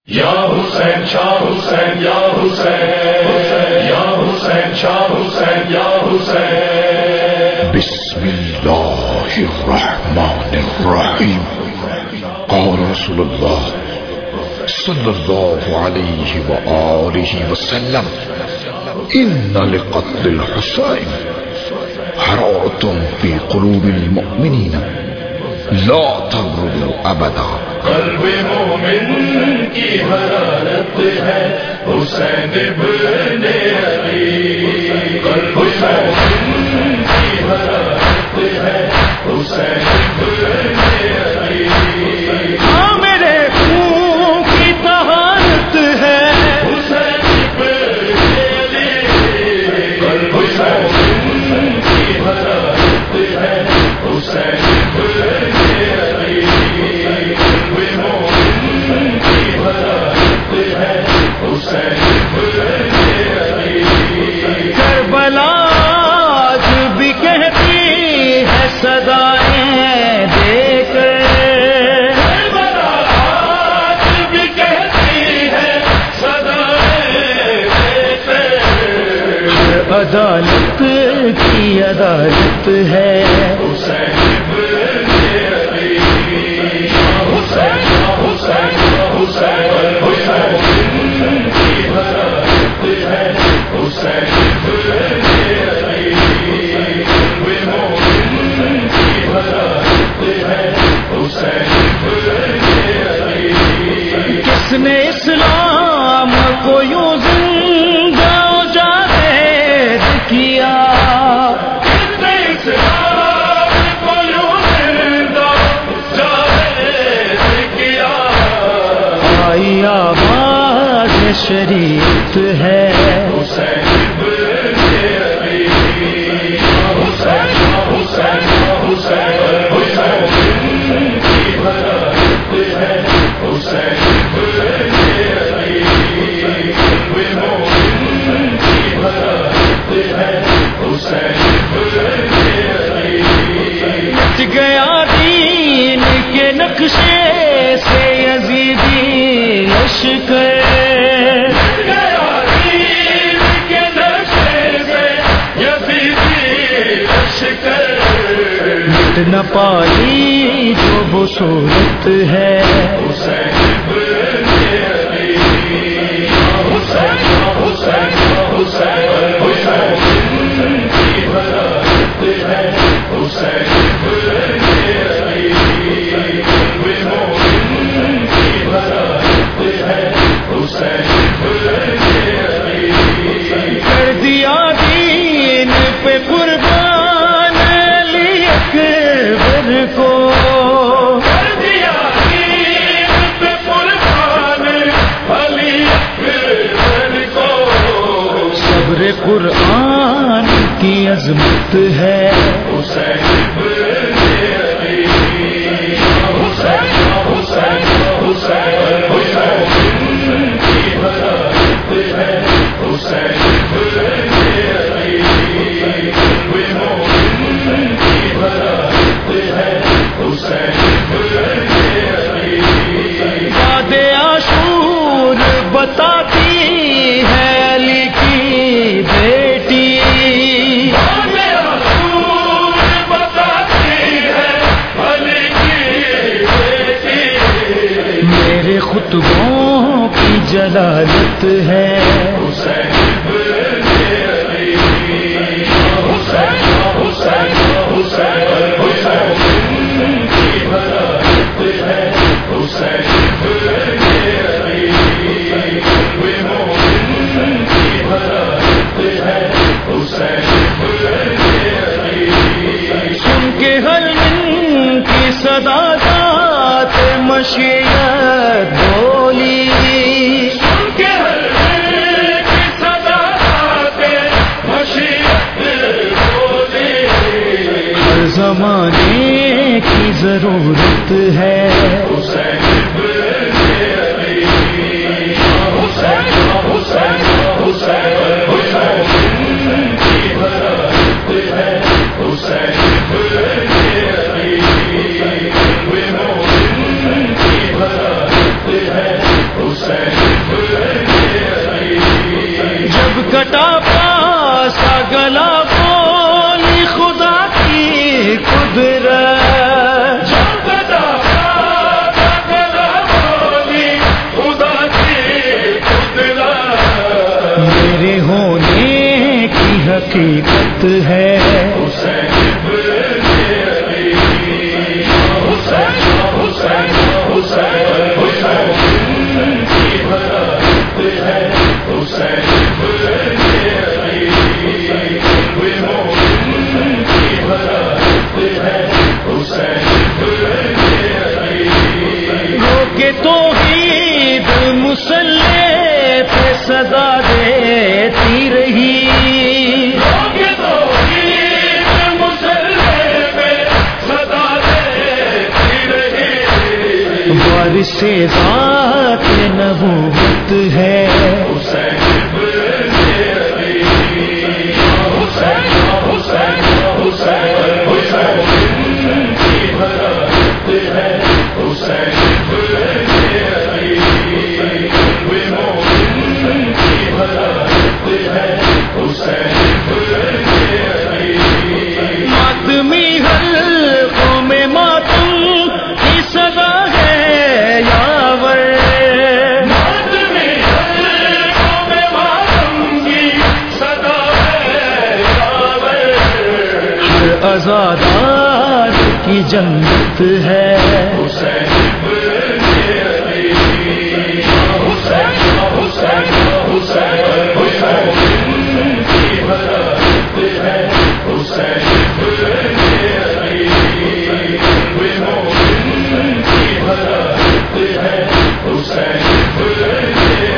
یا حسین شاہ حسین یا حسین یا حسین شاہ حسین یا حسین. بسم اللہ الرحمن الرحیم. قال رسول اللہ صلی اللہ علیہ وآلہ وسلم ان لقتل الحسین حرارة في قلوب المؤمنين لا تبرد ابدا. قلب مومن کی حرارت ہے حسین ابن علی. قلب مومن کی حرارت ہے حسین ابن علی. ہاں میرے خون کی طہارت ہے حسین ابن علی. قلب مومن کی حرارت ہے حسین ابن علی. قلب مومن کی حرارت ہے حسین ابن علی. کربلا آج بھی کہتی ہے صدائیں دے کر، کربلا آج بھی کہتی ہے صدائیں دے کر. عدالت کی عدالت ہے حسین ابن علی. حسین حسین حسین حسین کی حرارت ہے حسین ابن علی. قلب مومن کی حرارت ہے حسین ابن علی. کس نے اسلام کو یوں زندہ و جاوید کیا، اسلام کو یوں زندہ جاوید کیا. آئی آواز شریعت ہے حسین ابن علی. حسین حسین حسین حسین کی حرارت ہے حسین ابن علی. قلب مومن کی حرارت ہے حسین ابن علی. مٹ گیا دین کے نقشے سے یزیدی لشکر، گیا دین کے نقشے سے یزیدی لشکر. مٹ نہ پائی جو وہ صورت ہے حسین ابن علی. حسین حسین حسین حسین کی حرارت ہے حسین ابن علی. قلب مومن کی حرارت ہے حسین ابن علی. کر دیا دین پہ قربان علی اکبر کو، کر دیا دین پہ قربان علی اکبر کو. صبر قرآن کی عظمت ہے حسین ابن علی. حسین حسین حسین حسین کی حرارت ہے حسین ابن علی. قلب مومن کی حرارت ہے حسین ابن علی. یاد عاشور بتاتی ہے علی کی بیٹی، بتاتی ہے علی کی بیٹی. میرے خطبوں کی جلالت ہے حسین ابن علی. حسین حسین حسین حسین کی حرارت ہے حسین ابن علی. قلب مومن کی حرارت ہے حسین ابن علی. سن کے حلم کی صدا ذات مشیت بولی، ان کے حلقے کی صدا آتے مشیت بولی. ہر زمانے کی ضرورت ہے حسین ابن علی. حسین حسین حسین حسین کی حرارت ہے حسین ابن علی. قلب مومن کی حرارت ہے حسین جب کٹا پاسا گلا بولی خدا کی قدرت، جب کٹا پاسا گلا بولی خدا کی قدرت، میرے ہونے کی حقیقت ہے روکے توحید مسلح پہ صدا دیتی رہی، روکے توحید مسلح پہ صدا دیتی رہی، وارث ذات نبوت ہے ماتمی حلقوں میں ماتم کی صدا ہے یاور، ماتمی حلقوں میں ماتم کی صدا ہے یاور، ہر آزادار کی جنت ہے حسین